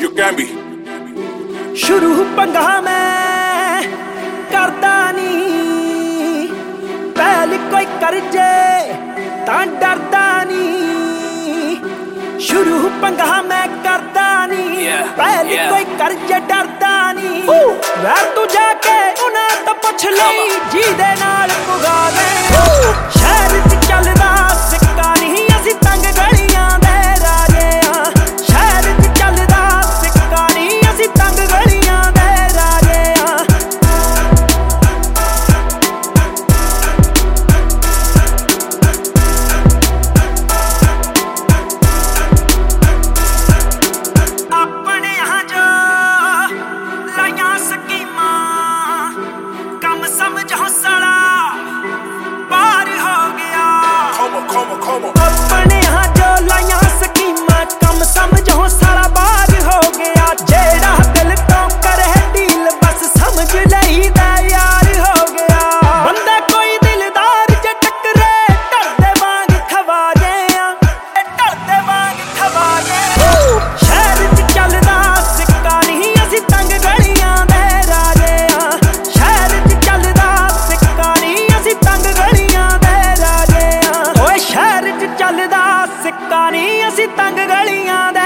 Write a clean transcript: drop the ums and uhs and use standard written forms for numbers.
Gambi शुरू पंगा मैं करदा नहीं, पहले कोई कर जे तां डरदा नहीं। शुरू पंगा मैं करदा नहीं, पहले कोई कर जे डरदा नहीं। यार तू जाके उन्हां तो पुछ लई जी दे नाल पुगा दे। शहर च चलदा सिक्का नहीं, असीं तंग गलियां दे राजे आ। शहर च चलदा सिक्का नहीं, असीं तंग गलियां दे राजे आ। अपने यहाँ जो लाइयां स्कीमां, कम समझो साला पार हो गया। अपने यहाँ जो लाइयां स्कीमां, कम समझो साला पार हो गया। जेड़ा दिल तो करे डील बस समझ लईदा यार हो गया। बंदा कोई दिलदार जे टकरे डरदे वांग खवाजे आ, डरदे वांग खवाजे। शहर च चलदा सिक्का नहीं, असीं तंग गलियां दे राजे आ। शहर च चलदा सिक्का नहीं, असीं तंग गलियां दे राजे आ। ओए शहर च चलदा सिक्का नहीं, असीं तंग गलियां दे